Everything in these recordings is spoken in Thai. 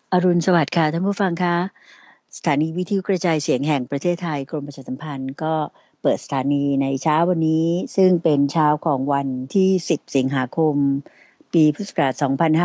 อรุณสวัสดิ์ค่ะท่านผู้ฟังคะสถานีวิทยุกระจายเสียงแห่งประเทศไทยกรมประชาสัมพันธ์ก็เปิดสถานีในเช้าวันนี้ซึ่งเป็นเช้าของวันที่10สิงหาคมปีพุทธศักราช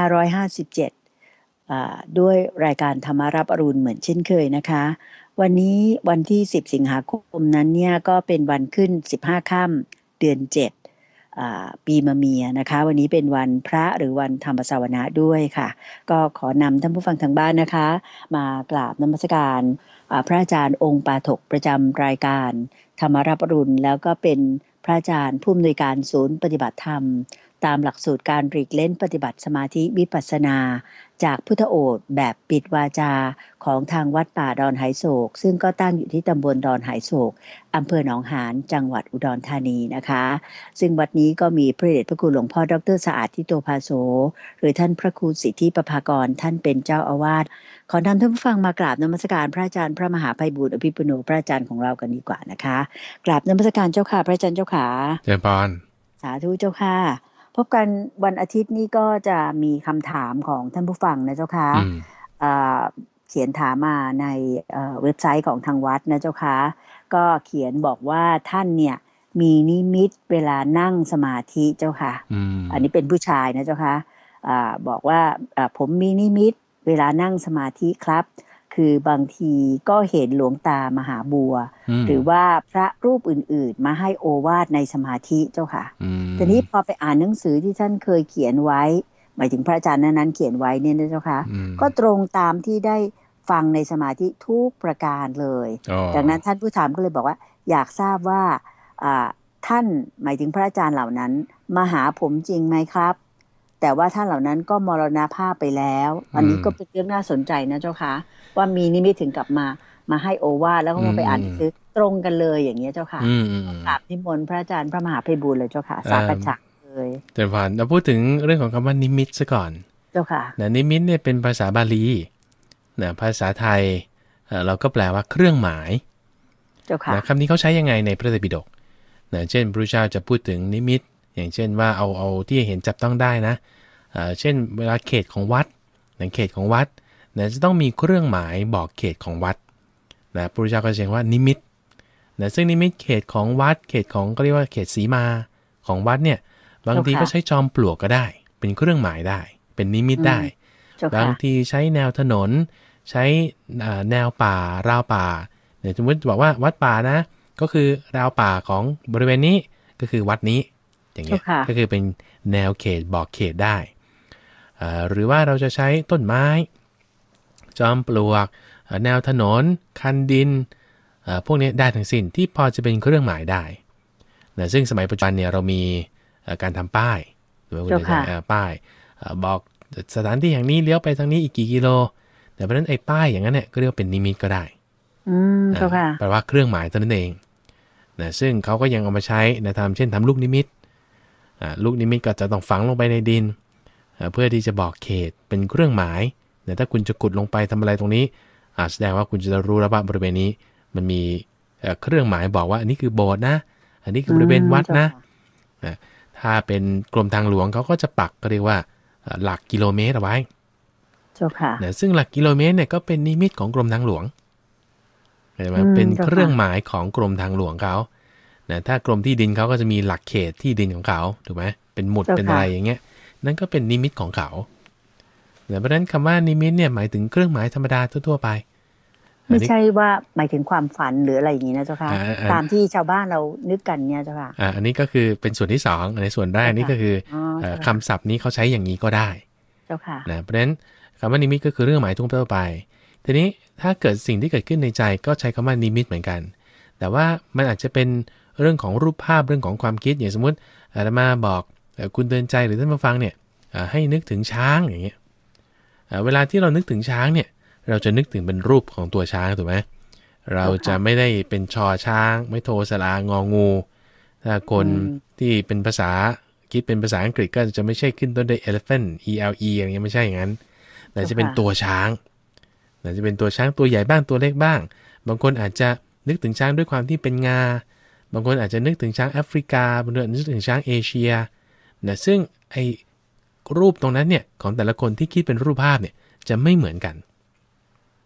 2557ด้วยรายการธรรมารับอรุณเหมือนเช่นเคยนะคะวันนี้วันที่10สิงหาคมนั้นเนี่ยก็เป็นวันขึ้น15ค่ำเดือน7ปีมะเมียนะคะวันนี้เป็นวันพระหรือวันธรรมสวนะด้วยค่ะก็ขอนำท่านผู้ฟังทางบ้านนะคะมากราบนมัสการพระอาจารย์องค์ปาถกประจำรายการธรรมรับอรุณแล้วก็เป็นพระอาจารย์ผู้อำนวยการศูนย์ปฏิบัติธรรมตามหลักสูตรการหลีกเล่นปฏิบัติสมาธิวิปัสสนาจากพุทธโอษฐ์แบบปิดวาจาของทางวัดป่าดอนไหโศกซึ่งก็ตั้งอยู่ที่ตำบลดอนไหโศกอำเภอหนองหานจังหวัดอุดรธานีนะคะซึ่งวัดนี้ก็มีพระเดชพระคุณหลวงพ่อดร.สะอาดทิโตภาโสหรือท่านพระครูสิทธิประภากรท่านเป็นเจ้าอาวาสขอนำท่านผู้ฟังมากราบนมัสการพระอาจารย์พระมหาไพบูลย์อภิปุโนพระอาจารย์ของเรากันดีกว่านะคะกราบนมัสการเจ้าค่ะพระอาจารย์เจ้าค่ะเจริญพรสาธุเจ้าค่ะพบกันวันอาทิตย์นี้ก็จะมีคำถามของท่านผู้ฟังนะเจ้าค่ะเขียนถามมาในเว็บไซต์ของทางวัดนะเจ้าค่ะก็เขียนบอกว่าท่านเนี่ยมีนิมิตเวลานั่งสมาธิเจ้าค่ะอันนี้เป็นผู้ชายนะเจ้าค่ะบอกว่าผมมีนิมิตเวลานั่งสมาธิครับคือบางทีก็เห็นหลวงตามหาบัวหรือว่าพระรูปอื่นๆมาให้โอวาทในสมาธิเจ้าค่ะทีนี้พอไปอ่านหนังสือที่ท่านเคยเขียนไว้หมายถึงพระอาจารย์นั้นเขียนไว้เนี่ยนะเจ้าค่ะก็ตรงตามที่ได้ฟังในสมาธิทุกประการเลยดังนั้นท่านผู้ถามก็เลยบอกว่าอยากทราบว่าท่านหมายถึงพระอาจารย์เหล่านั้นมาหาผมจริงไหมครับแต่ว่าท่านเหล่านั้นก็มรณภาพไปแล้วอันนี้ก็เป็นเรื่องน่าสนใจนะเจ้าค่ะว่ามีนิมิตถึงกลับมาให้โอวาทแล้วก็มาไปอ่านหนังสือตรงกันเลยอย่างเงี้ยเจ้าค่ะกราบนิมนต์พระอาจารย์พระมหาไพบูลย์เลยเจ้าค่ะสากฉะเลยเจริญพรเราพูดถึงเรื่องของคำว่านิมิตซะก่อนเจ้าค่ะนิมิตเนี่ยเป็นภาษาบาลีภาษาไทยเราก็แปลว่าเครื่องหมายเจ้าค่ะคำนี้เขาใช้ยังไงในพระไตรปิฎกเช่นพระพุทธเจ้าจะพูดถึงนิมิตอย่างเช่นว่าเอาที่เห็นจับต้องได้นะเช่นเวลาเขตของวัดเขตของวัดจะต้องมีเครื่องหมายบอกเขตของวัดพระพุทธเจ้าก็เรียกว่านิมิตซึ่งนิมิตเขตของวัดเขตของก็เรียกว่าเขตสีมาของวัดเนี่ยบางทีก็ใช้จอมปลวกก็ได้เป็นเครื่องหมายได้เป็นนิมิตได้บางทีใช้แนวถนนใช้แนวป่าราวป่าสมมติบอกว่าวัดป่านะก็คือราวป่าของบริเวณนี้ก็คือวัดนี้อย่างเงี้ยก็คือเป็นแนวเขตบอกเขตได้หรือว่าเราจะใช้ต้นไม้จอมปลวกแนวถนนคันดินพวกนี้ได้ทั้งสิ้นที่พอจะเป็นเครื่องหมายได้ซึ่งสมัยปัจจุบันเนี่ยเรามีการทำป้ายหรือว่าป้ายบอกสถานที่แห่งนี้เลี้ยวไปทางนี้อีกกี่กิโลแต่เพราะนั้นไอ้ป้ายอย่างนั้นเนี่ยก็เรียกว่าเป็นนิมิตก็ได้แปลว่าเครื่องหมายเท่านั้นเองซึ่งเขาก็ยังเอามาใช้ทำเช่นทำลูกนิมิตลูกนิมิตก็จะต้องฝังลงไปในดินเพื่อที่จะบอกเขตเป็นเครื่องหมายแต่ถ้าคุณจะขุดลงไปทำอะไรตรงนี้แสดงว่าคุณจะรู้แล้วว่าบริเวณนี้มันมีเครื่องหมายบอกว่าอันนี้คือโบสถ์นะอันนี้คือบริเวณวัดนะถ้าเป็นกรมทางหลวงเขาก็จะปักก็เรียกว่าหลักกิโลเมตรเอาไว้ซึ่งหลักกิโลเมตรเนี่ยก็เป็นนิมิตของกรมทางหลวงเห็นไหมเป็นเครื่องหมายของกรมทางหลวงเขาถ้ากรมที่ดินเขาก็จะมีหลักเขตที่ดินของเขาถูกไหมเป็นหมุดเป็นอะไรอย่างเงี้ยนั่นก็เป็นนิมิตของเขาเพราะฉะนั้นคำว่านิมิตเนี่ยหมายถึงเครื่องหมายธรรมดาทั่วๆไปไม่ใช่ว่าหมายถึงความฝันหรืออะไรอย่างนี้นะเจ้าค่ะตามที่ชาวบ้านเรานึกกันเนี่ยเจ้าค่ะอันนี้ก็คือเป็นส่วนที่สองในส่วนแรกนี่ก็คือคำศัพท์นี้เขาใช้อย่างนี้ก็ได้เจ้าค่ะเพราะฉะนั้นคำว่านิมิตก็คือเรื่องหมายทั่วไปทีนี้ถ้าเกิดสิ่งที่เกิดขึ้นในใจก็ใช้คำว่านิมิตเหมือนกันแต่ว่ามันอาจจะเป็นเรื่องของรูปภาพเรื่องของความคิดอย่างสมมติอาตมาบอกคุณเตือนใจหรือท่านผู้ฟังเนี่ยให้นึกถึงช้างอย่างเงี้ยเวลาที่เรานึกถึงช้างเนี่ยเราจะนึกถึงเป็นรูปของตัวช้างถูกไหมเราจะไม่ได้เป็นชอช้างไม่โทสระงองูถ้าคนที่เป็นภาษาคิดเป็นภาษาอังกฤษก็จะไม่ใช่ขึ้นต้นด้วย elephant ele อย่างเงี้ยไม่ใช่อย่างนั้นแต่จะเป็นตัวช้างจะเป็นตัวช้างตัวใหญ่บ้างตัวเล็กบ้างบางคนอาจจะนึกถึงช้างด้วยความที่เป็นงาบางคนอาจจะนึกถึงช้างแอฟริกาบางคนนึกถึงช้างเอเชียซึ่งไอ้รูปตรงนั้นเนี่ยของแต่ละคนที่คิดเป็นรูปภาพเนี่ยจะไม่เหมือนกัน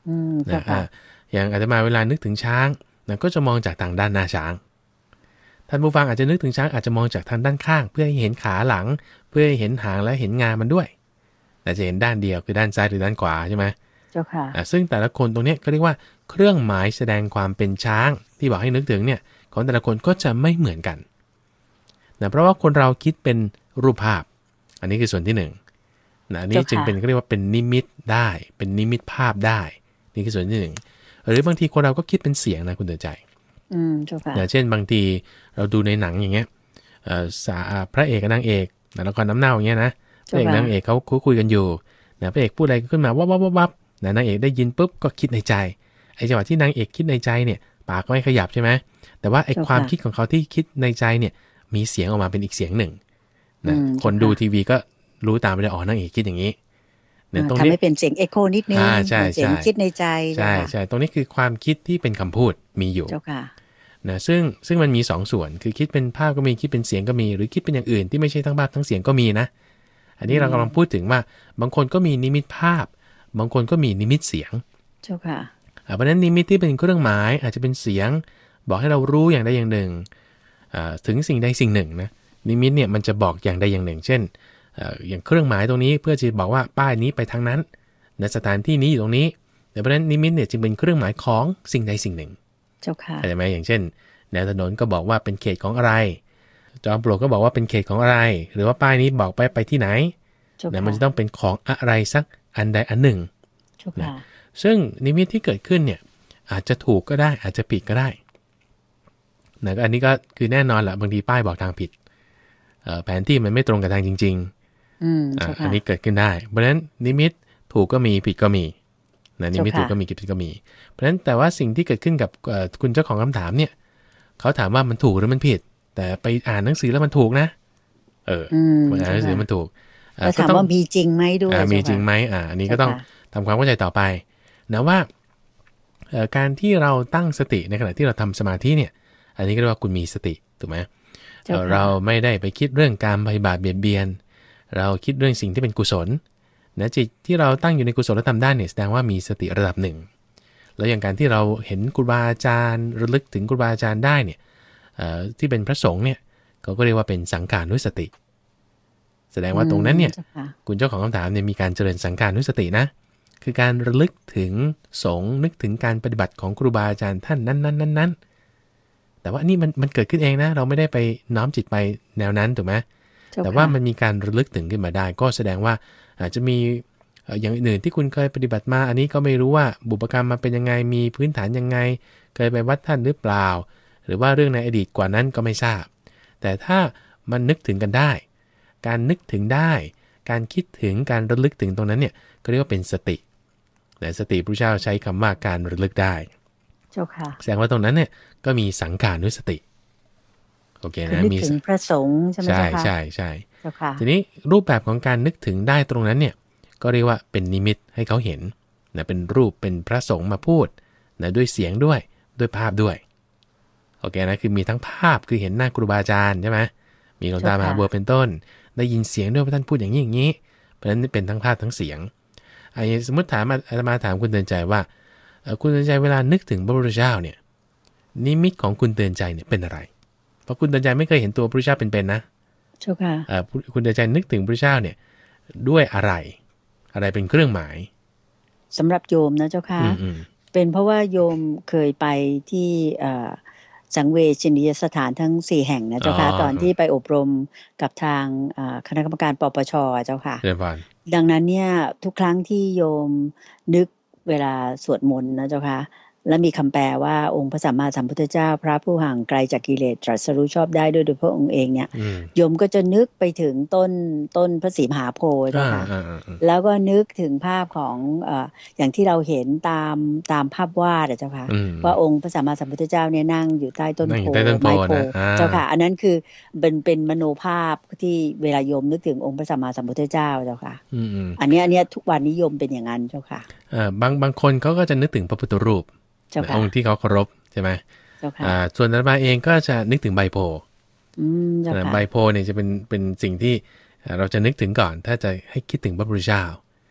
เจ้านะค่ะอย่างอาตมาเวลานึกถึงช้างนะก็จะมองจากทางด้านหน้าช้างท่านผู้ฟังอาจจะนึกถึงช้างอาจจะมองจากทางด้านข้างเพื่อให้เห็นขาหลังเพื่อให้เห็นหางและเห็นงามันด้วยแต่จะเห็นด้านเดียวคือด้านซ้ายหรือด้านขวาใช่ไหมเจ้าค่ะซึ่งแต่ละคนตรงนี้ก็เรียกว่าเครื่องหมายแสดงความเป็นช้างที่บอกให้นึกถึงเนี่ยของแต่ละคนก็จะไม่เหมือนกันนะเพราะว่าคนเราคิดเป็นรูปภาพอันนี้คือส่วนที่1นะอันนี้จึงเป็นเรียกว่าเป็นนิมิตได้เป็นนิมิตภาพได้นี่คือส่วนที่1หรือบางทีคนเราก็คิดเป็นเสียงนะคุณเตือนใจเจ้าค่ะเช่นบางทีเราดูในหนังอย่างเงี้ยพระเอกกับนางเอกละครน้ำเน่าอย่างเงี้ยนะพระเอกนางเอกเขาคุยกันอยู่นะพระเอกพูดอะไรขึ้นมาวับนะนางเอกได้ยินปุ๊บก็คิดในใจไอ้จังหวะที่นางเอกคิดในใจเนี่ยปากไม่ขยับใช่ไหมแต่ว่าไอ้ความคิดของเขาที่คิดในใจเนี่ยมีเสียงออกมาเป็นอีกเสียงหนึ่งนะคนดูทีวีก็รู้ตามไปเลยอ๋อนางเอกคิดอย่างนี้เนี่ยตรงนี้ทำให้เป็นเสียงเอ็โคนิดนึงเสียงคิดในใจใช่ตรงนี้คือความคิดที่เป็นคำพูดมีอยู่เจ้าค่ะนะซึ่งมันมี2ส่วนคือคิดเป็นภาพก็มีคิดเป็นเสียงก็มีหรือคิดเป็นอย่างอื่นที่ไม่ใช่ทั้งภาพทั้งเสียงก็มีนะอันนี้เรากำลังพูดถึงว่าบางคนก็มีนิมิตภาพบางคนก็มีนิมิตเสียงเจ้าค่ะเพราะฉะนั้นนิมิตที่เป็นเครื่องหมายอาจจะเป็นเสียงบอกให้เรารู้อย่างใดอย่างหนึ่งถึงสิ่งใดสิ่งหนึ่งนะนิมิตเนี่ยมันจะบอกอย่างใดอย่างหนึ่งเช่นอย่างเครื่องหมายตรงนี้เพื่อจะบอกว่าป้ายนี้ไปทางนั้นในสถานที่นี้อยู่ตรงนี้เพราะฉะนั้นนิมิตเนี่ยจึงเป็นเครื่องหมายของสิ่งใดสิ่งหนึ่งเจ้าค่ะเข้าใจไหมอย่างเช่นแนวถนนก็บอกว่าเป็นเขตของอะไรจอมปลวกก็บอกว่าเป็นเขตของอะไรหรือว่าป้ายนี้บอกไปที่ไหนนะมันจะต้องเป็นของอะไรสักอันใดอันหนึ่งนะซึ่งนิมิตที่เกิดขึ้นเนี่ยอาจจะถูกก็ได้อาจจะผิดก็ได้นะอันนี้ก็คือแน่นอนแหละบางทีป้ายบอกทางผิดแผนที่มันไม่ตรงกับทางจริงๆอันนี้เกิดขึ้นได้เพราะฉะนั้นนิมิตถูกก็มีผิดก็มีนะนิมิตถูกก็มีผิดก็มีเพราะฉะนั้นแต่ว่าสิ่งที่เกิดขึ้นกับคุณเจ้าของคำถามเนี่ยเขาถามว่ามันถูกหรือมันผิดแต่ไปอ่านหนังสือแล้วมันถูกนะมันอ่านหนังสือมันถูกก็ถามว่ามีจริงไหมด้วยมีจริงไหมอันนี้ก็ต้องทำความเข้าใจต่อไปนะว่าการที่เราตั้งสติในขณะที่เราทำสมาธิเนี่ยอันนี้ก็เรียกว่าคุณมีสติถูกไหมเราไม่ได้ไปคิดเรื่องการพยาบาทเบียดเบียนเราคิดเรื่องสิ่งที่เป็นกุศลนะจิตที่เราตั้งอยู่ในกุศลธรรมได้เนี่ยแสดงว่ามีสติระดับหนึ่งแล้วอย่างการที่เราเห็นครูบาอาจารย์ระลึกถึงครูบาอาจารย์ได้เนี่ยที่เป็นพระสงฆ์เนี่ยเขาก็เรียกว่าเป็นสังขานุสติแสดงว่าตรงนั้นเนี่ยคุณเจ้าของคำถามเนี่ยมีการเจริญสังขานุสตินะคือการระลึกถึงสงฆ์นึกถึงการปฏิบัติของครูบาอาจารย์ท่านนั้นแต่ว่านี่มันเกิดขึ้นเองนะเราไม่ได้ไปน้อมจิตไปแนวนั้นถูกไหมแต่ว่ามันมีการระลึกถึงขึ้นมาได้ก็แสดงว่าอาจจะมีอย่างอื่นที่คุณเคยปฏิบัติมาอันนี้ก็ไม่รู้ว่าบุพกรรมมาเป็นยังไงมีพื้นฐานยังไงเคยไปวัดท่านหรือเปล่าหรือว่าเรื่องในอดีตกว่านั้นก็ไม่ทราบแต่ถ้ามันนึกถึงกันได้การนึกถึงได้การคิดถึงการระลึกถึงตรงนั้นเนี่ยก็เรียกว่าเป็นสติแต่สติพระเจ้าใช้คำว่าการระลึกได้เจ้าค่ะแสดงว่าตรงนั้นเนี่ยก็มีสังขานุสติโอเคนะมีถึงพระสงฆ์ใช่ไหมเจ้าค่ะใช่เจ้าค่ะทีนี้รูปแบบของการนึกถึงได้ตรงนั้นเนี่ยก็เรียกว่าเป็นนิมิตให้เขาเห็นนะเป็นรูปเป็นพระสงฆ์มาพูดนะด้วยเสียงด้วยภาพด้วยโอเคนะคือมีทั้งภาพคือเห็นหน้าครูบาอาจารย์ใช่ไหมมีหลวงตามหาบัวเป็นต้นได้ยินเสียงด้วยว่าท่านพูดอย่างนี้เพราะฉะนั้นเป็นทั้งภาพทั้งเสียงสมมติอาตมาถามคุณเตือนใจว่าคุณเตือนใจเวลานึกถึงพระพุทธเจ้าเนี่ยนิมิตของคุณเตือนใจเนี่ยเป็นอะไรเพราะคุณเตือนใจไม่เคยเห็นตัวพระพุทธเจ้าเป็นๆนะเจ้าค่ะคุณเตือนใจนึกถึงพระพุทธเจ้าเนี่ยด้วยอะไรเป็นเครื่องหมายสำหรับโยมนะเจ้าค่ะเป็นเพราะว่าโยมเคยไปที่สังเวชนียสถานทั้ง4แห่งนะเจ้าค่ะตอนที่ไปอบรมกับทางคณะกรรมการปปช.เจ้าค่ะดังนั้นเนี่ยทุกครั้งที่โยมนึกเวลาสวดมนต์นะเจ้าค่ะและมีคำแปลว่าองค์พระสัมมาสัมพุทธเจ้าพระผู้ห่างไกลจากกิเลสตรัสรู้ชอบได้ด้วยพระองค์เองเนี่ยโยมก็จะนึกไปถึงต้นพระศรีมหาโพธิ์นะคะแล้วก็นึกถึงภาพของอย่างที่เราเห็นตามภาพวาดเจ้าค่ะว่าองค์พระสัมมาสัมพุทธเจ้าเนี่ยนั่งอยู่ใต้ต้นโพไม้โพเจ้าค่ะอันนั้นคือเป็นมโนภาพที่เวลาโยมนึกถึงองค์พระสัมมาสัมพุทธเจ้าเจ้าค่ะอันนี้ทุกวันนิยมเป็นอย่างนั้นเจ้าค่ะบางคนเขาก็จะนึกถึงพระพุทธรูปองค์ที่เขาเคารพใช่ไหมส่วนอาตมาเองก็จะนึกถึงใบโพใบโพเนี่ยจะเป็นสิ่งที่เราจะนึกถึงก่อนถ้าจะให้คิดถึงพระพุทธเจ้า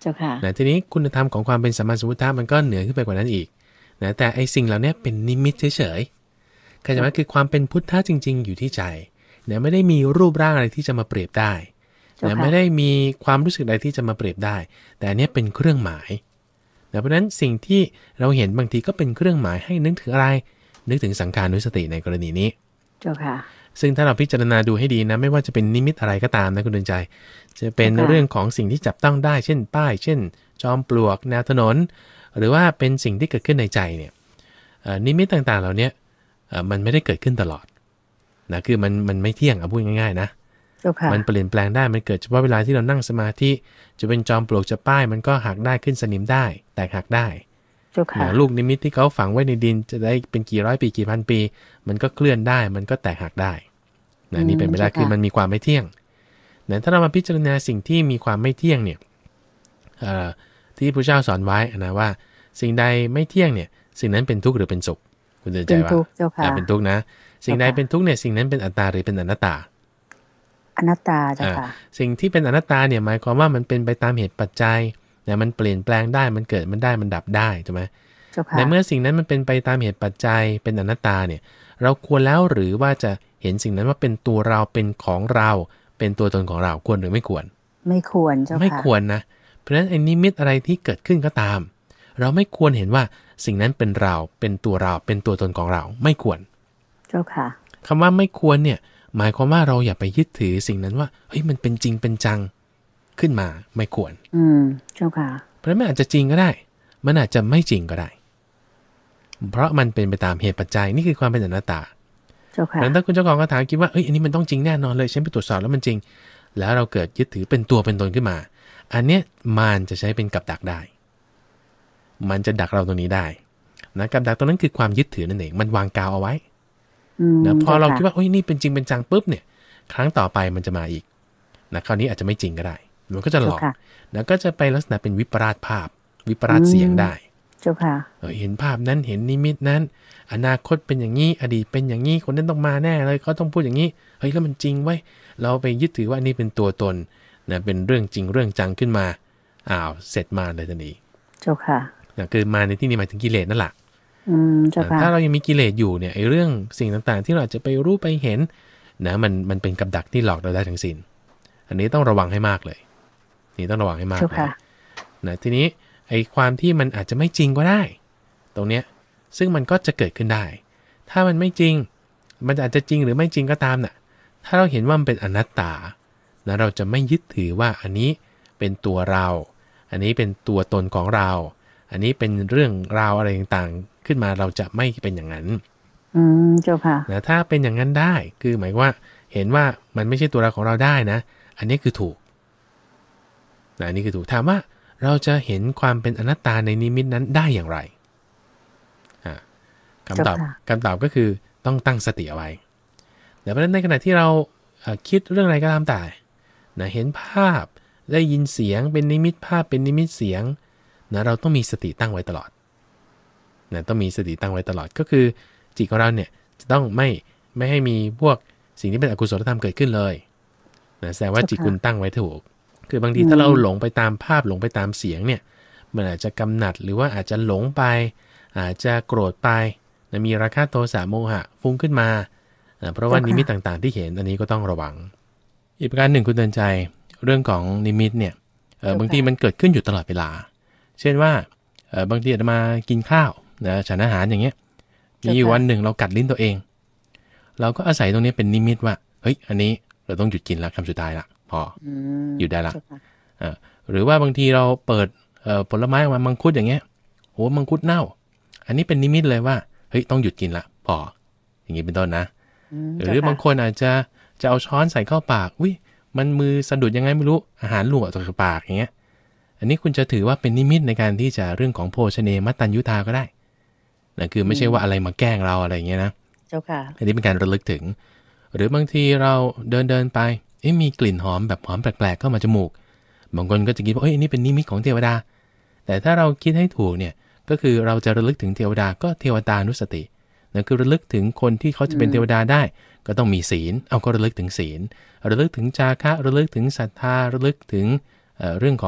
จ้าค่ะนะทีนี้คุณธรรมของความเป็นสัมมาสัมพุทธะมันก็เหนือขึ้นไปกว่านั้นอีกนะแต่ไอ้สิ่งเหล่านี้เป็นนิมิตเฉยๆเข้าใจไหมคือความเป็นพุทธะจริงๆอยู่ที่ใจนะไม่ได้มีรูปร่างอะไรที่จะมาเปรียบได้นะไม่ได้มีความรู้สึกใดที่จะมาเปรียบได้แต่อันนี้เป็นเครื่องหมายนะเพราะฉะนั้นสิ่งที่เราเห็นบางทีก็เป็นเครื่องหมายให้นึกถึงอะไรนึกถึงสังขานุสติในกรณีนี้เจ้าค่ะซึ่งถ้าเราพิจารณาดูให้ดีนะไม่ว่าจะเป็นนิมิตอะไรก็ตามนะคุณดวงใจจะเป็นเรื่องของสิ่งที่จับต้องได้เช่นป้ายเช่นจอมปลวกแนวถนนหรือว่าเป็นสิ่งที่เกิดขึ้นในใจเนี่ยนิมิตต่างๆเหล่านี้มันไม่ได้เกิดขึ้นตลอดนะคือมันไม่เที่ยงพูดง่ายๆนะมันเปลี่ยนแปลงได้มันเกิดเฉพาะเวลาที่เรานั่งสมาธิจะเป็นจอมปลวกจะป้ายมันก็หักได้ขึ้นสนิมได้แตกหักได้ลูกนิมิตที่เขาฝังไว้ในดินจะได้เป็นกี่ร้อยปีกี่พันปีมันก็เคลื่อนได้มันก็แตกหักได้นะนี่เป็นไปได้คือมันมีความไม่เที่ยงนะถ้าเรามาพิจารณาสิ่งที่มีความไม่เที่ยงเนี่ยที่พระเจ้าสอนไว้นะว่าสิ่งใดไม่เที่ยงเนี่ยสิ่งนั้นเป็นทุกข์หรือเป็นสุขคุณเตือนใจว่าเป็นทุกข์นะสิ่งใดเป็นทุกข์เนี่ยสิ่งนั้นเป็นอัตตาหรือเป็นอนัตตาอนัตตาเจ้าค่ะสิ่งที่เป็นอนัตตาเนี่ยหมายความว่ามันเป็นไปตามเหตุปัจจัยนะมันเปลี่ยนแปลงได้มันเกิดมันได้มันดับได้ใช่ไหมในเมื่อสิ่งนั้นมันเป็นไปตามเหตุปัจจัยเป็นอนัตตาเนี่ยเราควรแล้วหรือว่าจะเห็นสิ่งนั้นว่าเป็นตัวเราเป็นของเราเป็นตัวตนของเราควรหรือไม่ควรไม่ควรเจ้าค่ะไม่ควรนะเพราะฉะนั้นไอ้นิมิตอะไรที่เกิดขึ้นก็ตามเราไม่ควรเห็นว่าสิ่งนั้นเป็นเราเป็นตัวเราเป็นตัวตนของเราไม่ควรเจ้าค่ะคำว่าไม่ควรเนี่ยหมายความว่าเราอย่าไปยึดถือสิ่งนั้นว่าเฮ้ยมันเป็นจริงเป็นจังขึ้นมาไม่ควรเจ้าค่ะเพราะมันอาจจะจริงก็ได้มันอาจจะไม่จริงก็ได้เพราะมันเป็นไปตามเหตุปัจจัยนี่คือความเป็นอนัตตาเจ้าค่ะแล้วถ้าคุณเจ้าของคำถามคิดว่าเอ้ยอันนี้มันต้องจริงแน่นอนเลยฉันไปตรวจสอบแล้วมันจริงแล้วเราเกิดยึดถือเป็นตัวเป็นตนขึ้นมาอันเนี้ยมันจะใช้เป็นกับดักได้มันจะดักเราตรงนี้ได้นะกับดักตรงนั้นคือความยึดถือนั่นเองมันวางกาวเอาไว้นะพอเราคิดว่าโอ้ยนี่เป็นจริงเป็นจังปุ๊บเนี่ยครั้งต่อไปมันจะมาอีกนะคราวนี้อาจจะไม่จริงก็ได้มันก็จะหลอกแล้วก็จะไปลักษณะเป็นวิปราชภาพวิปราชเสียงได้เจ้าค่ะเห็นภาพนั้นเห็นนิมิตนั้นอนาคตเป็นอย่างนี้อดีตเป็นอย่างนี้คนนั้นต้องมาแน่เลยเขาต้องพูดอย่างนี้เฮ้ยแล้วมันจริงไว้เราไปยึดถือว่านี่เป็นตัวตนนะเป็นเรื่องจริงเรื่องจังขึ้นมาเสร็จมาเลยทันทีเจ้าค่ะนะคือมาในที่นี้หมายถึงกิเลสนั่นแหละเจ้าค่ะถ้าเรายังมีกิเลสอยู่เนี่ยไอ้เรื่องสิ่งต่างๆที่เราจะไปรู้ไปเห็นนะมันเป็นกับดักที่หลอกเราได้ทั้งสิ้นอันนี้ต้องระวังให้มากเลยนี่ต้องระวังให้มากเลยนะทีนี้ไอ้ความที่มันอาจจะไม่จริงก็ได้ตรงเนี้ยซึ่งมันก็จะเกิดขึ้นได้ถ้ามันไม่จริงมันอาจจะจริงหรือไม่จริงก็ตามน่ะถ้าเราเห็นว่ามันเป็นอนัตตานะเราจะไม่ยึดถือว่าอันนี้เป็นตัวเราอันนี้เป็นตัวตนของเราอันนี้เป็นเรื่องราวอะไรต่างๆขึ้นมาเราจะไม่เป็นอย่างนั้นเจ้าค่ะนะถ้าเป็นอย่างนั้นได้คือหมายว่าเห็นว่ามันไม่ใช่ตัวเราของเราได้นะอันนี้คือถูกนะอันนี้คือถูกถามว่าเราจะเห็นความเป็นอนัตตาในนิมิตนั้นได้อย่างไรคำตอบก็คือต้องตั้งสติเอาไว้แต่เพราะฉะนั้นในขณะที่เราคิดเรื่องอะไรก็ตามแต่นะเห็นภาพได้ยินเสียงเป็นนิมิตภาพเป็นนิมิตเสียงนะเราต้องมีสติตั้งไว้ตลอดนะต้องมีสติตั้งไว้ตลอดก็คือจิตของเราเนี่ยจะต้องไม่ให้มีพวกสิ่งที่เป็นอกุศลธรรมเกิดขึ้นเลยนะแสดงว่าจิตคุณตั้งไว้ถูกคือบางทีถ้าเราหลงไปตามภาพหลงไปตามเสียงเนี่ยมันอาจจะกำหนัดหรือว่าอาจจะหลงไปอาจจะโกรธไปนะมีราคะโทสะโมหะฟุ้งขึ้นมาเพราะว่านิมิตต่างๆที่เห็นอันนี้ก็ต้องระวังอีกประการหนึ่งคุณเตือนใจเรื่องของนิมิตเนี่ยบางทีมันเกิดขึ้นอยู่ตลอดเวลาเช่นว่าบางทีอาจจะมากินข้าวนะฉันอาหารอย่างเงี้ยมีวันหนึ่งเรากัดลิ้นตัวเองเราก็อาศัยตรงนี้เป็นนิมิตว่าเฮ้ยอันนี้เราต้องหยุดกินละคำสุดท้ายละพอหยุดได้ละหรือว่าบางทีเราเปิดผลไม้มามังคุดอย่างเงี้ยโหมังคุดเน่าอันนี้เป็นนิมิตเลยว่าเฮ้ยต้องหยุดกินละพออย่างนี้เป็นต้นนะหรือบางคนอาจจะเอาช้อนใส่เข้าปากอุ้ยมันมือสะดุดยังไงไม่รู้อาหารหลุดออกจากปากอย่างเงี้ยอันนี้คุณจะถือว่าเป็นนิมิตในการที่จะเรื่องของโภชเนมัตตัญญุตาก็ได้นั่นคือไม่ใช่ว่าอะไรมาแกล้งเราอะไรอย่างเงี้ยนะเจ้าค่ะอันนี้เป็นการระลึกถึงหรือบางทีเราเดินไปมีกลิ่นหอมแบบหอมแปลกๆเข้ามาจมูกบางคนก็จะคิดว่าอันนี้เป็นนิมิตของเทวดาแต่ถ้าเราคิดให้ถูกเนี่ยก็คือเราจะระลึกถึงเทวดาก็เทวตานุสตินั่นคือระลึกถึงคนที่เขาจะเป็นเทวดาได้ก็ต้องมีศีลเอาก็ระลึกถึงศีลระลึกถึงจาคะระลึกถึงศรัทธาระลึกถึงเรื่องของ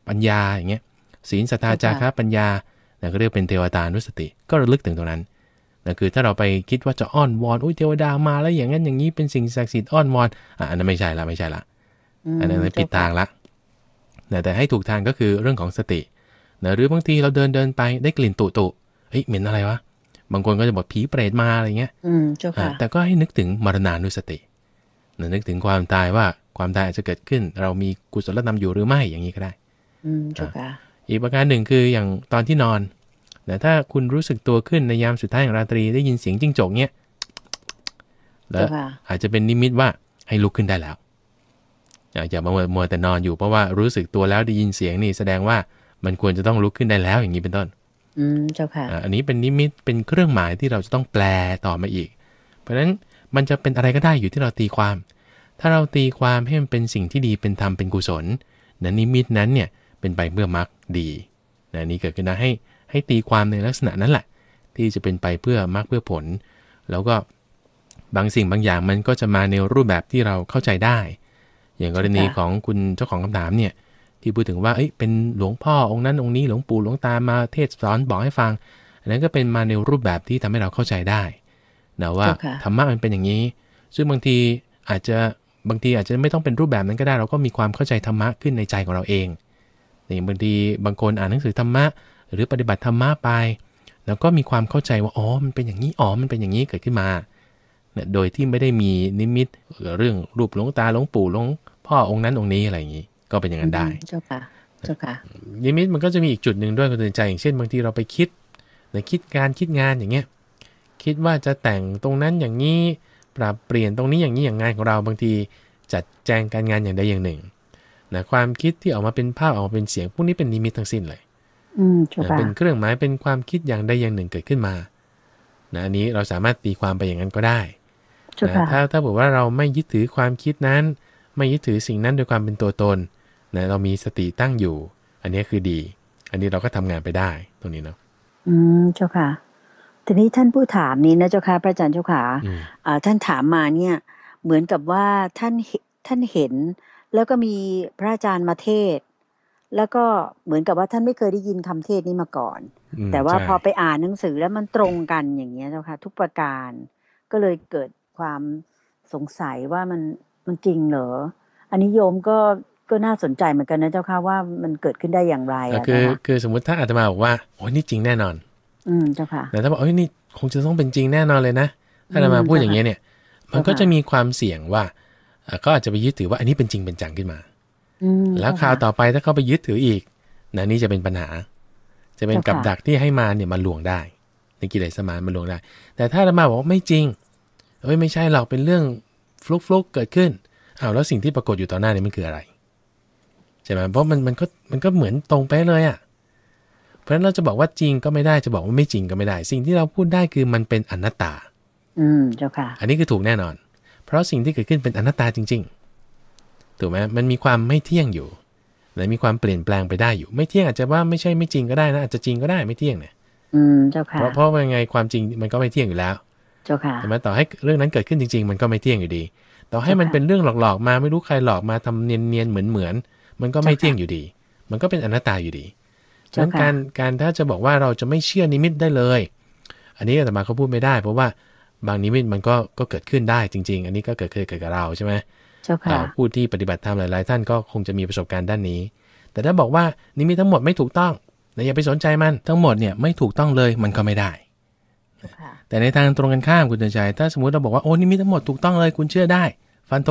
ปัญญาอย่างเงี้ยศีลศรัทธาจาคะปัญญาก็เรียกเป็นเทวตานุสติก็ระลึกถึงตรงนั้นคือถ้าเราไปคิดว่าจะอ้อนวอนอุ้ยเทวดามาแล้วอย่างนั้นอย่างนี้เป็นสิ่งศักดิ์สิทธิ์อ้อนวอนอันนั้นไม่ใช่ละอันนั้นผิดทางละแต่ให้ถูกทางก็คือเรื่องของสติหรือบางทีเราเดินไปได้กลิ่นตุเฮ้ยเหม็นอะไรวะบางคนก็จะบอกผีเปรตมาอะไรเงี้ยแต่ก็ให้นึกถึงมรณานุสตินึกถึงความตายว่าความตายอาจจะเกิดขึ้นเรามีกุศลธรรมอยู่หรือไม่อย่างนี้ก็ได้อีกประการหนึ่งคืออย่างตอนที่นอนถ้าคุณรู้สึกตัวขึ้นในยามสุดท้ายของราตรีได้ยินเสียงจิ้งจกเนี้ยแล้วอาจจะเป็นนิมิตว่าให้ลุกขึ้นได้แล้วอย่ามัวแต่นอนอยู่เพราะว่ารู้สึกตัวแล้วได้ยินเสียงนี่แสดงว่ามันควรจะต้องลุกขึ้นได้แล้วอย่างนี้เป็นต้นเจ้าค่ะอันนี้เป็นนิมิตเป็นเครื่องหมายที่เราจะต้องแปลต่อมาอีกเพราะฉะนั้นมันจะเป็นอะไรก็ได้อยู่ที่เราตีความถ้าเราตีความให้มันเป็นสิ่งที่ดีเป็นธรรมเป็นกุศลนิมิตนั้นเนี่ยเป็นไปเพื่อมรรคดีนี่เกิดขึ้นนะให้ตีความในลักษณะนั้นแหละที่จะเป็นไปเพื่อมรรคเพื่อผลแล้วก็บางสิ่งบางอย่างมันก็จะมาในรูปแบบที่เราเข้าใจได้อย่างกรณีของคุณเจ้าของคำถามเนี่ยที่พูดถึงว่าเป็นหลวงพ่อองค์นั้นองค์นี้หลวงปู่หลวงตามาเทศสอนบอกให้ฟังอันนั้นก็เป็นมาในรูปแบบที่ทำให้เราเข้าใจได้นะว่าธรรมะมันเป็นอย่างนี้ซึ่งบางทีอาจจะไม่ต้องเป็นรูปแบบนั้นก็ได้เราก็มีความเข้าใจธรรมะขึ้นในใจของเราเองอย่างบางทีบางคนอ่านหนังสือธรรมะหรือปฏิบัติธรรมะไปแล้วก็มีความเข้าใจว่าอ๋อมันเป็นอย่างนี้อ๋อมันเป็นอย่างนี้เกิดขึ้นมาโดยที่ไม่ได้มีนิมิตเรื่องรูปหลวงตาหลวงปู่หลวงพ่อองค์นั้นองค์นี้อะไรอย่างนี้ก็เป็นอย่างนั้นได้เจ้าค่ะนิมิตมันก็จะมีอีกจุดหนึ่งด้วยคุณเตือนใจอย่างเช่นบางทีเราไปคิดคิดงานอย่างเงี้ยคิดว่าจะแต่งตรงนั้นอย่างนี้ปรับเปลี่ยนตรงนี้อย่างนี้อย่างงานของเราบางทีจัดแจงการงานอย่างใดอย่างหนึ่งความคิดที่ออกมาเป็นภาพออกมาเป็นเสียงพวกนี้เป็นนิมิตทั้งสิ้นเลยเป็นเครื่องหมายเป็นความคิดอย่างใดอย่างหนึ่งเกิดขึ้นมาอันนี้เราสามารถตีความไปอย่างนั้นก็ได้ถ้าบอกว่าเราไม่ยึดถือความคิดนั้นไม่ยึดถือสิ่งนั้นโดยความเป็นตัวตนเรามีสติตั้งอยู่อันนี้คือดีอันนี้เราก็ทำงานไปได้ตรงนี้เนาะเจ้าค่ะทีนี้ท่านผู้ถามนี้นะเจ้าค่ะพระอาจารย์เจ้าค่ะท่านถามมาเนี่ยเหมือนกับว่าท่านเห็นแล้วก็มีพระอาจารย์มาเทศแล้วก็เหมือนกับว่าท่านไม่เคยได้ยินคำเทศนี้มาก่อนแต่ว่าพอไปอ่านหนังสือแล้วมันตรงกันอย่างเงี้ยเจ้าค่ะทุกประการก็เลยเกิดความสงสัยว่ามันจริงเหรออันนี้โยมก็น่าสนใจเหมือนกันนะเจ้าค่ะว่ามันเกิดขึ้นได้อย่างไรคือสมมติถ้าอาตมาบอกว่าโอ้ยนี่จริงแน่นอนเจ้าค่ะแต่ถ้าบอกโอ้ยนี่คงจะต้องเป็นจริงแน่นอนเลยนะถ้าอาตมาพูดอย่างเงี้ยเนี่ยมันก็จะมีความเสี่ยงว่าก็อาจจะไปยึดถือว่าอันนี้เป็นจริงเป็นจังขึ้นมาแล้วคราวต่อไปถ้าเขาไปยึดถืออีกนี่จะเป็นปัญหาจะเป็นกับดักที่ให้มาเนี่ยมาลวงได้ในกิเลสมารมาลวงได้แต่ถ้าอาตมาบอกว่าไม่จริงไม่ใช่หรอกเป็นเรื่องฟลุกเกิดขึ้นแล้วสิ่งที่ปรากฏอยู่ต่อหน้านี่มันคืออะไรใช่ไหมเพราะมันก็เหมือนตรงไปเลยอ่ะเพราะฉะนั้นเราจะบอกว่าจริงก็ไม่ได้จะบอกว่าไม่จริงก็ไม่ได้สิ่งที่เราพูดได้คือมันเป็นอนัตตาเจ้าค่ะอันนี้คือถูกแน่นอนเพราะสิ่งที่เกิดขึ้นเป็นอนัตตาจริงๆถูกไหมมันมีความไม่เที่ยงอยู่และมีความเปลี่ยนแปลงไปได้อยู่ไม่เที่ยงอาจจะว่าไม่ใช่ไม่จริงก็ได้นะอาจจะจริงก็ได้ไม่เที่ยงเนี่ยเจ้าค่ะเพราะว่าไงความจริงมันก็ไม่เที่ยงอยู่แล้วเจ้าค่ะแต่มาต่อให้เรื่องนั้นเกิดขึ้นจริงๆมันก็ไม่เที่ยงอยู่ดีต่อให้มันเป็นเรื่องหลอกๆมาไม่รู้ใครหลอกมาทำเนียนๆเหมือนมันก็ไม่เที่ยงอยู่ดีมันก็เป็นอนัตตาอยู่ดีฉะนั้นการถ้าจะบอกว่าเราจะไม่เชื่อนิมิตได้เลยอันนี้อาตมาเขาพูดไม่ได้เพราะว่าบางนิมิตมันก็เกิดขึ้นได้จริงๆอันนี้ก็เกิดกับเราใช่ไหมผู้ที่ปฏิบัติธรรมหลายๆท่านก็คงจะมีประสบการณ์ด้านนี้แต่ถ้าบอกว่านิมิตทั้งหมดไม่ถูกต้องอย่าไปสนใจมันทั้งหมดเนี่ยไม่ถูกต้องเลยมันก็ไม่ได้แต่ในทางตรงกันข้ามคุณเตือนใจถ้าสมมติเราบอกว่าโอ้นิมิตทั้งหมดถูกต้องเลยคุณเชื่อได้ฟันธง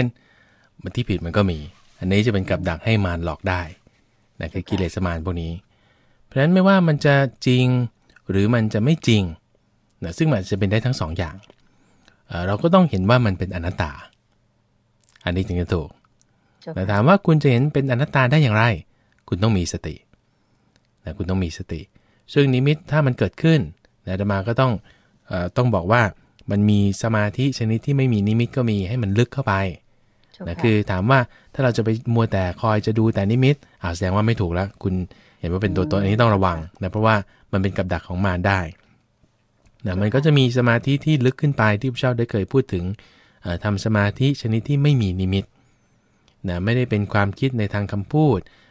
100% มันที่ผิดมันก็มีอันนี้จะเป็นกับดักให้มารหลอกได้คือกิเลสมารพวกนี้เพราะฉะนั้นไม่ว่ามันจะจริงหรือมันจะไม่จริงซึ่งมันจะเป็นได้ทั้งสองอย่างเราก็ต้องเห็นว่ามันเป็นอนัตตาอันนี้ถึงจะถูกแต่ถามว่าคุณจะเห็นเป็นอนัตตาได้อย่างไรคุณต้องมีสติคุณต้องมีสติซึ่งนิมิตถ้ามันเกิดขึ้นอาตมาก็ต้องบอกว่ามันมีสมาธิชนิดที่ไม่มีนิมิตก็มีให้มันลึกเข้าไปคือถามว่าถ้าเราจะไปมัวแต่คอยจะดูแต่นิมิตแสดงว่าไม่ถูกแล้วคุณเห็นว่าเป็นตัวตนอันนี้ต้องระวังเพราะว่ามันเป็นกับดักของมารได้มันก็จะมีสมาธิที่ลึกขึ้นไปที่พระเจ้าได้เคยพูดถึงทำสมาธิชนิดที่ไม่มีนิมิตไม่ได้เป็นความคิดในทางคำพูด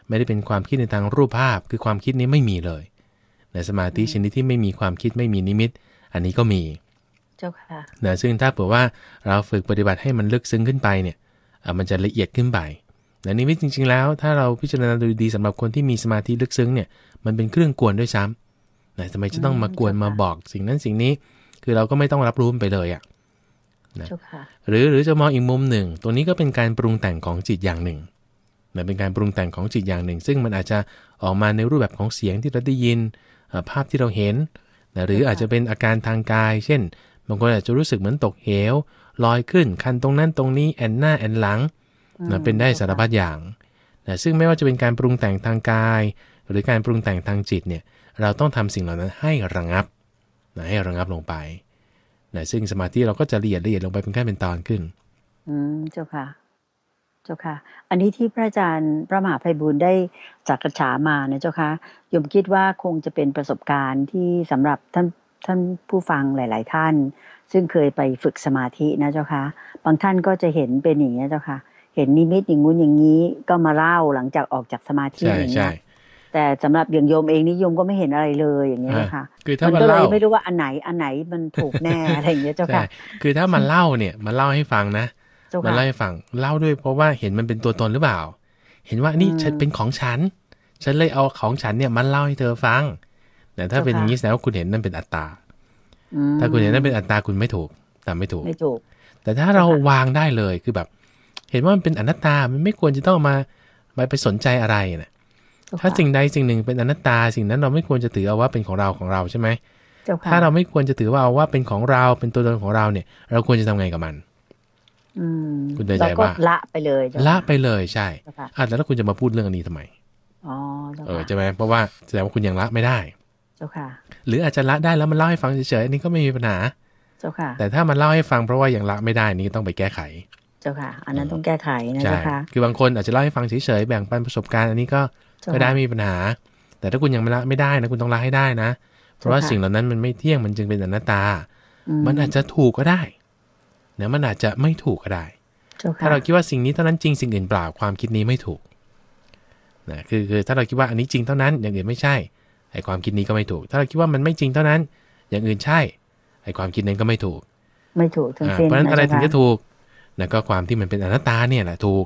ไม่ได้เป็นความคิดในทางรูปภาพคือความคิดนี้ไม่มีเลยในสมาธิชนิดที่ไม่มีความคิดไม่มีนิมิตอันนี้ก็มีเจ้าค่ะนะซึ่งถ้าเผื่อว่าเราฝึกปฏิบัติให้มันลึกซึ้งขึ้นไปเนี่ยมันจะละเอียดขึ้นไปแต่นิมิตจริงๆแล้วถ้าเราพิจารณาดูดีสำหรับคนที่มีสมาธิลึกซึ้งเนี่ยมันเป็นเครื่องกวนด้วยซ้ำนะทำไมจะต้องมากวนมาบอกสิ่งนั้นสิ่งนี้คือเราก็ไม่ต้องรับรู้ไปเลยอ่ะนะหรือจะมองอีกมุมหนึ่งตัวนี้ก็เป็นการปรุงแต่งของจิตอย่างหนึ่งนะเป็นการปรุงแต่งของจิตอย่างหนึ่งซึ่งมันอาจจะออกมาในรูปแบบของเสียงที่เราได้ยินภาพที่เราเห็นนะหรืออาจจะเป็นอาการทางกายเช่นบางคนอาจจะรู้สึกเหมือนตกเหวลอยขึ้นคันตรงนั้นตรงนี้แอนหน้าแอนหลังนะเป็นได้สารพัดอย่างนะซึ่งไม่ว่าจะเป็นการปรุงแต่งทางกายหรือการปรุงแต่งทางจิตเนี่ยเราต้องทำสิ่งเหล่านั้นให้ระงับนะให้ระงับลงไปนะซึ่งสมาธิเราก็จะละเอียดลงไปเป็นขั้นเป็นตอนขึ้นเจ้าค่ะเจ้าค่ะอันนี้ที่พระอาจารย์พระมหาไพบูลย์ได้สักษามานะเจ้าค่ะโยมคิดว่าคงจะเป็นประสบการณ์ที่สำหรับท่านผู้ฟังหลายๆท่านซึ่งเคยไปฝึกสมาธินะเจ้าค่ะบางท่านก็จะเห็นเป็นอย่างนี้เจ้าค่ะเห็นนิมิตอย่างงู้นอย่างนี้ก็มาเล่าหลังจากออกจากสมาธิอย่างนี้แต่สำหรับอย่างโยมเองนี่โยมก็ไม่เห็นอะไรเลยอย่างนี้นะคะคือถ้ามันเล่าไม่รู้ว่าอันไหนมันถูกแน่อะไรอย่างเงี้ยเจ้าค่ะคือถ้ามันเล่าเนี่ยมันเล่าให้ฟังนะมันเล่าให้ฟังเล่าด้วยเพราะว่าเห็นมันเป็นตัวตนหรือเปล่าเห็นว่านี่ฉันเป็นของฉันเลยเอาของฉันเนี่ยมันเล่าให้เธอฟังแต่ถ้าเป็นอย่างนี้แสดงว่าคุณเห็นนั่นเป็นอัตตาถ้าคุณเห็นนั่นเป็นอัตตาคุณไม่ถูกแต่ไม่ถูกแต่ถ้าเราวางได้เลยคือแบบเห็นว่ามันเป็นอนัตตามันไม่ควรจะต้องมาไปสนใจอะไรนะถ้าสิ่งใดสิ่งหนึ่งเป็นอนัตตาสิ่งนั้นเราไม่ควรจะถือเอาว่าเป็นของเราใช่ไหมถ้าเราไม่ควรจะถือว่าเอาว่าเป็นของเราเป็นตัวตนของเราเนี่ยเราควรจะทำไงกับมันคุณใจว่าละไปเลยใช่แล้วคุณจะมาพูดเรื่องนี้ทำไมใช่ไหมเพราะว่าแสดงว่าคุณยังละไม่ได้เจ้าค่ะหรืออาจจะละได้แล้วมันเล่าให้ฟังเฉยๆอันนี้ก็ไม่มีปัญหาเจ้าค่ะแต่ถ้ามันเล่าให้ฟังเพราะว่ายังละไม่ได้นี่ต้องไปแก้ไขเจ้าค่ะอันนั้นต้องแก้ไขนะเจ้าค่ะคือบางคนอาจจะเล่าให้ฟังเฉยๆแบ่งปันประสบการณ์อันนี้ก็ได้ไม่มีปัญหาแต่ถ้าคุณยังละไม่ได้นะคุณต้องละให้ได้นะเพราะว่าสิ่งเหล่านั้นมันไม่เที่ยงมันจึงเป็นอนัตตามันอาจจะถูกก็ได้นะมันอาจจะไม่ถูกก็ได้ถ้าเราคิดว่าสิ่งนี้เท่านั้นจริงสิ่งอื่นเปล่าความคิดนี้ไม่ถูกนะคือถ้าเราคิดว่าอันนี้จริงเท่านั้นอย่างอื่นไม่ใช่ไอ้ความคิดนี้ก็ไม่ถูกถ้าเราคิดว่ามันไม่จริงเท่านั้นอย่างอื่นใช่ไอ้ความคิดนั้นก็ไม่ถูกทั้งสิ้นเพราะฉะนั้นอะไรถึงจะถูกนะก็ความที่มันเป็นอนัตตาเนี่ยแหละถูก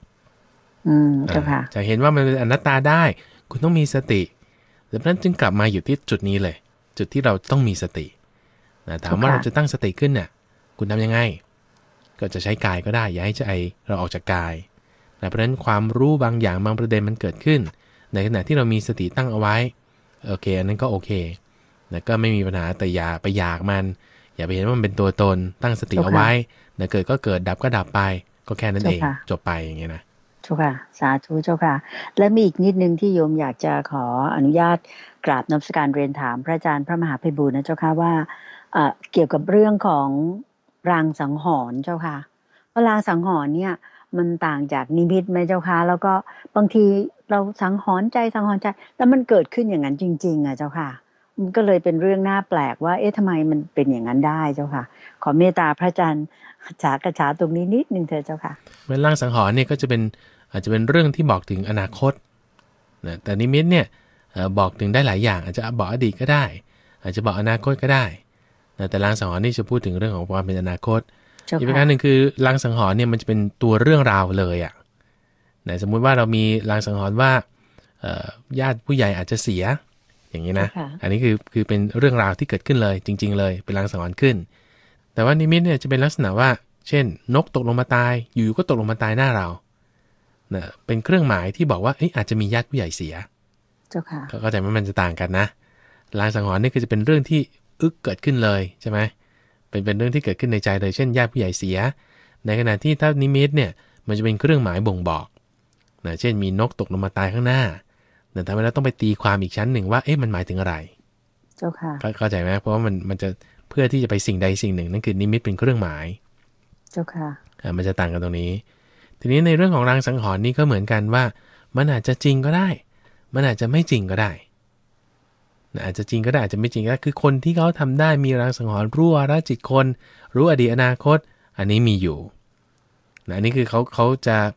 จะเห็นว่ามันเป็นอนัตตาได้คุณต้องมีสติดังนั้นจึงกลับมาอยู่ที่จุดนี้เลยจุดที่เราต้องมีสตินะถามว่าเราจะตั้งสติขึ้นเนี่ยคุณทำยังไงก็จะใช้กายก็ได้อย่าให้ใจเราออกจากกายนะเพราะฉะนั้นความรู้บางอย่างบางประเด็นมันเกิดขึ้นในขณะที่เรามีสติตั้งเอาไว้โอเคอันนั้นก็โอเคนะก็ไม่มีปัญหาแต่อย่าไปอยากมันอย่าไปเห็นว่ามันเป็นตัวตนตั้งสติเอาไว้นะเกิดก็เกิดดับก็ดับไปก็แค่นั้นเองจบไปอย่างเงี้ยนะเจ้าค่ะสาธุเจ้าค่ะและมีอีกนิดนึงที่โยมอยากจะขออนุญาตกราบนมัสการเรียนถามพระอาจารย์พระมหาไพบูลย์นะเจ้าค่ะว่าเกี่ยวกับเรื่องของรางสังหรณ์เจ้าค่ะว่ารางสังหรณ์เนี่ยมันต่างจากนิมิตไหมเจ้าค่ะแล้วก็บางทีเราสังหรณ์ใจแล้วมันเกิดขึ้นอย่างนั้นจริงๆอ่ะเจ้าค่ะมันก็เลยเป็นเรื่องน่าแปลกว่าทำไมมันเป็นอย่างนั้นได้เจ้าค่ะขอเมตตาพระอาจารย์กระฉาตรงนี้นิดนึงเถอะเจ้าค่ะเมื่อรางสังหรณ์เนี่ยก็จะเป็นอาจจะเป็นเรื่องที่บอกถึงอนาคตนะแต่นิมิตเนี่ยบอกถึงได้หลายอย่างอาจจะบอกอดีตก็ได้อาจจะบอกอนาคตก็ได้นะแต่รางสังหรณ์นี่จะพูดถึงเรื่องของความเป็นอนาคตอีกประการหนึ่งคือรางสังหรณ์เนี่ยมันจะเป็นตัวเรื่องราวเลยอ่ะนะสมมุติว่าเรามีรางสังหรณ์ว่าญาติผู้ใหญ่อาจจะเสียอย่างนี้นะอันนี้คือเป็นเรื่องราวที่เกิดขึ้นเลยจริงๆเลยเป็นรางสังหรณ์ขึ้นแต่ว่านิมิตเนี่ยจะเป็นลักษณะว่าเช่นนกตกลงมาตายอยู่ก็ตกลงมาตายหน้าเรานะเป็นเครื่องหมายที่บอกว่าอาจจะมีญาติผู้ใหญ่เสียเจ้าค่ะก็เข้าใจว่ามันจะต่างกันนะรางสังหรณ์นี่คือจะเป็นเรื่องที่เกิดขึ้นเลยใช่ไหมเป็นเรื่องที่เกิดขึ้นในใจเลยเช่นญาติผู้ใหญ่เสียในขณะที่ถ้านิมิตเนี่ยมันจะเป็นเครื่องหมายบ่งบอกนะเช่นมีนกตกลงมาตายข้างหน้าแต่ทำไมเราต้องไปตีความอีกชั้นหนึ่งว่ามันหมายถึงอะไรเจ้าค่ะเข้าใจไหมเพราะว่ามันจะเพื่อที่จะไปสิ่งใดสิ่งหนึ่งนั่นคือนิมิตเป็นเครื่องหมายเจ้าค่ะมันจะต่างกันตรงนี้ทีนี้ในเรื่องของรางสังหรณ์นี่ก็เหมือนกันว่ามันอาจจะจริงก็ได้มันอาจจะไม่จริงก็ได้อาจจะจริงก็ได้อาจจะไม่จริงก็ได้คือคนที่เขาทำได้มีรางสังหรณ์รู้วาระจิตคนรู้อดีตอนาคตอันนี้มีอยู่อันนี้คือเขาจะ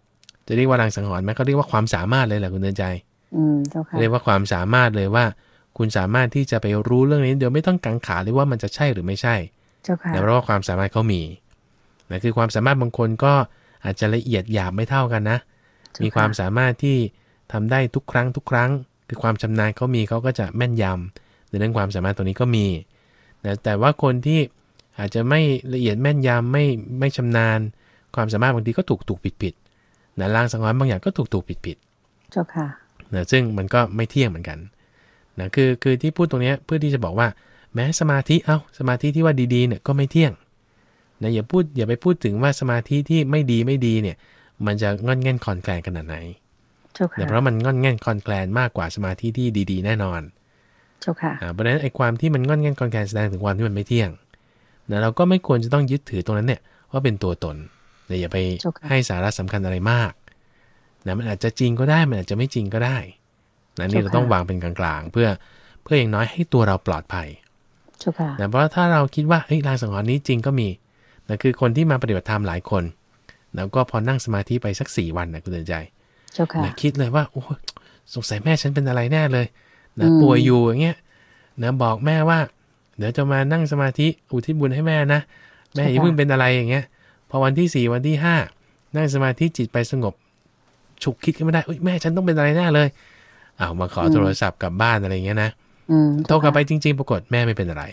จะเรียกว่าลางสังหรณ์ไหมก็เรียกว่าความสามารถเลยแหละคุณเตือนใจเจ้าค่ะเรียกว่าความสามารถเลยว่าคุณสามารถที่จะไปรู้เรื่องนี้เดี๋ยวไม่ต้องกังขาเลยว่ามันจะใช่หรือไม่ใช่เจ้าค่ะเพราะว่าความสามารถเขามีนะคือความสามารถบางคนก็อาจจะละเอียดหยาบไม่เท่ากันนะมีความสามารถที่ทำได้ทุกครั้งคือความชำนาญเขามีเขาก็จะแม่นยำในเรื่องความสามารถตัวนี้ก็มีนะแต่ว่าคนที่อาจจะไม่ละเอียดแม่นยำไม่ชำนาญความสามารถบางทีก็ถูกผิดนะลางสังหรณ์บางอย่างก็ถูกผิดเจ้าค่ะนะซึ่งมันก็ไม่เที่ยงเหมือนกันนะคือที่พูดตรงนี้เพื่อที่จะบอกว่าแม้สมาธิสมาธิที่ว่าดีๆเนี่ยก็ไม่เที่ยงนะอย่าไปพูดถึงว่าสมาธิที่ไม่ดีเนี่ยมันจะงอนแง่นคลอนแคลนขนาดไหนเพราะมันงอนแง่นคลอนแคลนมากกว่าสมาธิที่ดีๆแน่นอนเพราะฉะนั้นไอ้ความที่มันงอนแง่นคลอนแคลนแสดงถึงความที่มันไม่เที่ยงนะเราก็ไม่ควรจะต้องยึดถือตรงนั้นเนี่ยว่าเป็นตัวตนนะอย่าไปให้สาระสำคัญอะไรมากนะมันอาจจะจริงก็ได้มันอาจจะไม่จริงก็ได้นะนี่เราต้องวางเป็นกลางๆเพื่ออย่างน้อยให้ตัวเราปลอดภัยนะเพราะถ้าเราคิดว่าลางสังหรณ์นี้จริงก็มีนะคือคนที่มาปฏิบัติธรรมหลายคนแล้วก็พอนั่งสมาธิไปสัก4 วันนะคุณเตือนใจนะคิดเลยว่าโอ้สงสัยแม่ฉันเป็นอะไรแน่เลยนะป่วยอยู่อย่างเงี้ยนะบอกแม่ว่าเดี๋ยวจะมานั่งสมาธิอุทิศบุญให้แม่นะแม่อย่าเพิ่งเป็นอะไรอย่างเงี้ยพอวันที่4วันที่5นั่งสมาธิจิตไปสงบฉุกคิดขึ้นไม่ได้แม่ฉันต้องเป็นอะไรแน่เลยมาขอโทรศัพท์กลับบ้านอะไรเงี้ยนะโทรกลับไปจริงๆปรากฏแม่ไม่เป็นอะไร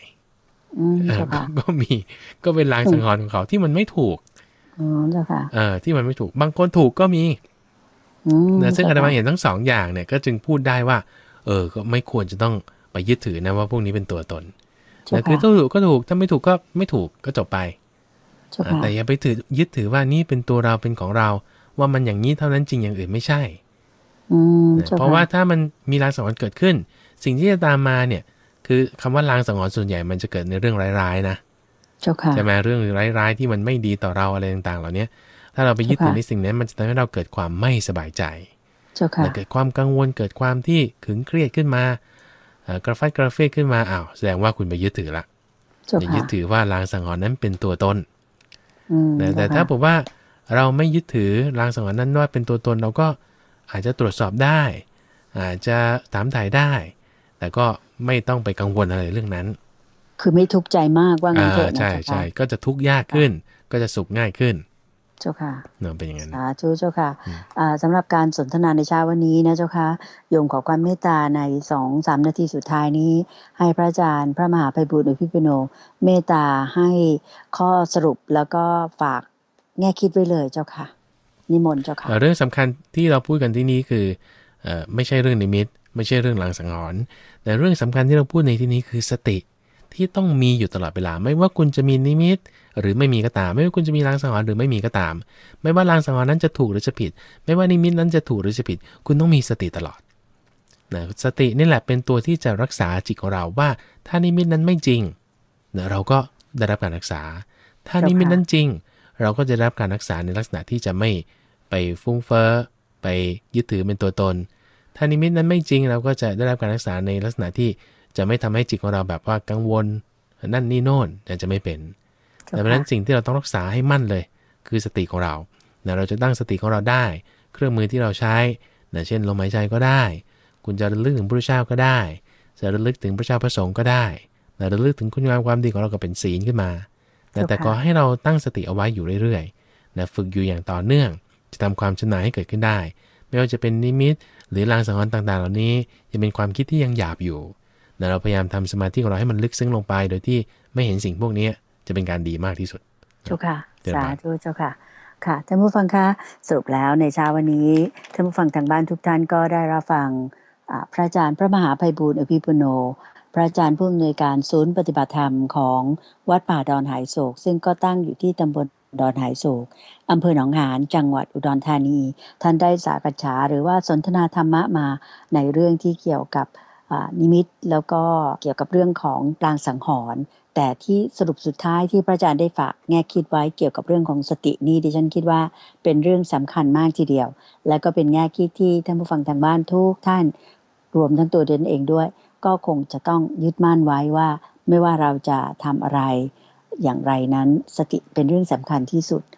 ก็เป็นลางสังหรณ์ของเขาที่มันไม่ถูกที่มันไม่ถูกบางคนถูกก็มีนะซึ่งอาตมาเห็นทั้ง2อย่างเนี่ยก็จึงพูดได้ว่าก็ไม่ควรจะต้องไปยึดถือนะว่าพวกนี้เป็นตัวตนแต่คือถ้าถูกก็ถูกถ้าไม่ถูกก็ไม่ถูกก็จบไปแต่อย่าไปยึดถือว่านี่เป็นตัวเราเป็นของเราว่ามันอย่างนี้เท่านั้นจริงอย่างอื่นไม่ใช่เพราะว่าถ้ามันมีลางสังหรณ์เกิดขึ้นสิ่งที่จะตามมาเนี่ยคือคำว่าลางสังหรณ์ส่วนใหญ่มันจะเกิดในเรื่องร้ายๆนะจะมาเรื่องร้ายๆที่มันไม่ดีต่อเราอะไรต่างๆเหล่านี้ถ้าเราไปยึดถือในสิ่งนั้นมันจะทำให้เราเกิดความไม่สบายใจเกิดความกังวลเกิดความที่ขึงเครียดขึ้นมากระฟัดกระเฟียดขึ้นมาแสดงว่าคุณไปยึดถือละอย่ายึดถือว่าลางสังหรณ์นั้นเป็นตัวตนแต่ถ้าบอกว่าเราไม่ยึดถือลางสังหรณ์นั้นว่าเป็นตัวตนเราก็อาจจะตรวจสอบได้อาจจะถามถ่ายได้แต่ก็ไม่ต้องไปกังวลอะไรเรื่องนั้นคือไม่ทุกข์ใจมากว่างั้นเถอะนะใช่ก็จะทุกข์ยากขึ้นก็จะสุขง่ายขึ้นเจ้าค่ะเป็นอย่างนั้นสาธุเจ้าค่ะสำหรับการสนทนาในเช้าวันนี้นะเจ้าค่ะโยมขอความเมตตาใน 2-3 นาทีสุดท้ายนี้ให้พระอาจารย์พระมหาไพบูลย์อภิปุโนเมตตาให้ข้อสรุปแล้วก็ฝากแง่คิดไว้เลยเจ้าค่ะนิมนต์เจ้าค่ะเรื่องสำคัญที่เราพูดกันที่นี้คือไม่ใช่เรื่องนิมิตไม่ใช่เรื่องลางสังหรณ์แต่เรื่องสำคัญที่เราพูดในที่นี้คือสติที่ต้องมีอยู่ตลอดเวลาไม่ว่าคุณจะมีนิมิตหรือไม่มีก็ตามไม่ว่าคุณจะมีลางสังหรณ์หรือไม่มีก็ตามไม่ว่าลางสังหรณ์นั้นจะถูกหรือจะผิดไม่ว่านิมิตนั้นจะถูกหรือจะผิดคุณต้องมีสติตลอดนะสตินี่แหละเป็นตัวที่จะรักษาจิตของเราว่าถ้านิมิตนั้นไม่จริงนะเราก็ได้รับการรักษาถ้านิมิตนั้นจริงเราก็จะได้รับการรักษาในลักษณะที่จะไม่ไปฟุ้งเฟ้อไปยึดถือเป็นตัวตนถ้านิมิตนั้นไม่จริงเราก็จะได้รับการรักษาในลักษณะที่จะไม่ทำให้จิตของเราแบบว่ากังวลนั่นนี่โน่นจะไม่เป็นแต่เพราะนั้นสิ่งที่เราต้องรักษาให้มั่นเลยคือสติของเราเราจะตั้งสติของเราได้เครื่องมือที่เราใช้เช่นลมหายใจก็ได้คุณจะระลึกถึงพระพุทธเจ้าก็ได้จะระลึกถึงพระเจ้าพระสงฆ์ก็ได้ระลึกถึงคุณงามความดีของเราก็เป็นศีลขึ้นมาแต่ก็ให้เราตั้งสติเอาไว้อยู่เรื่อยๆฝึกอยู่อย่างต่อเนื่องจะทำความชำนาญให้เกิดขึ้นได้ไม่ว่าจะเป็นนิมิตหรือลางสังหรณ์ต่างๆเหล่านี้ยังเป็นความคิดที่ยังหยาบอยู่เราพยายามทำสมาธิของเราให้มันลึกซึ้งลงไปโดยที่ไม่เห็นสิ่งพวกนี้จะเป็นการดีมากที่สุดเจ้าค่ะสาธุเจ้าค่ะค่ะท่านผู้ฟังคะสรุปแล้วในเช้าวันนี้ท่านผู้ฟังทางบ้านทุกท่านก็ได้รับฟังพระอาจารย์พระมหาไพบูลย์อภิปุโนพระอาจารย์ผู้อำนวยการศูนย์ปฏิบัติธรรมของวัดป่าดอนหายโศกซึ่งก็ตั้งอยู่ที่ตำบลดอนหายโศกอำเภอหนองหานจังหวัดอุดรธานีท่านได้สากัจฉาหรือว่าสนทนาธรรมะมาในเรื่องที่เกี่ยวกับนิมิตแล้วก็เกี่ยวกับเรื่องของลางสังหรณ์แต่ที่สรุปสุดท้ายที่พระอาจารย์ได้ฝากแง่คิดไว้เกี่ยวกับเรื่องของสตินี่ดิฉันคิดว่าเป็นเรื่องสำคัญมากทีเดียวและก็เป็นแง่คิดที่ท่านผู้ฟังทางบ้านทุกท่านรวมทั้งตัวเดนเองด้วยก็คงจะต้องยึดมั่นไว้ว่าไม่ว่าเราจะทำอะไรอย่างไรนั้นสติเป็นเรื่องสำคัญที่สุด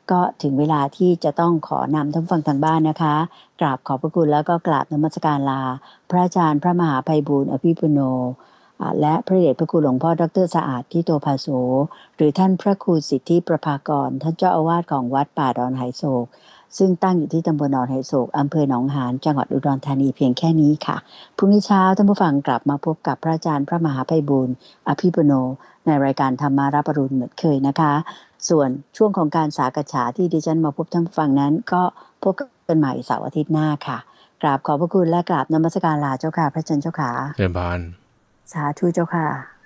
ก็ถึงเวลาที่จะต้องขอนำท่านฟังทางบ้านนะคะกราบขอบพระคุณแล้วก็กราบนมัสการลาพระอาจารย์พระมหาไพบูลย์อภิปุโนและพระเดชพระคุณหลวงพ่อดร.สะอาดทิโตภาโสหรือท่านพระครูสิทธิประภากรท่านเจ้าอาวาสของวัดป่าดอนไหโศกซึ่งตั้งอยู่ที่ตำบลดอนไหโศกอำเภอหนองหานจังหวัดอุดรธานีเพียงแค่นี้ค่ะพรุ่งนี้เช้าท่านผู้ฟังกลับมาพบกับพระอาจารย์พระมหาไพบูลย์อภิปุโนในรายการธรรมารับอรุณเหมือนเคยนะคะส่วนช่วงของการสากฉาที่ดิฉันมาพบท่านผู้ฟังนั้นก็พบกันใหม่เสาร์อาทิตย์หน้าค่ะกราบขอบพระคุณและกราบนมัสการลาเจ้าค่ะพระอาจารย์เจ้าค่ะเชิญพานสาธุเจ้าค่ะ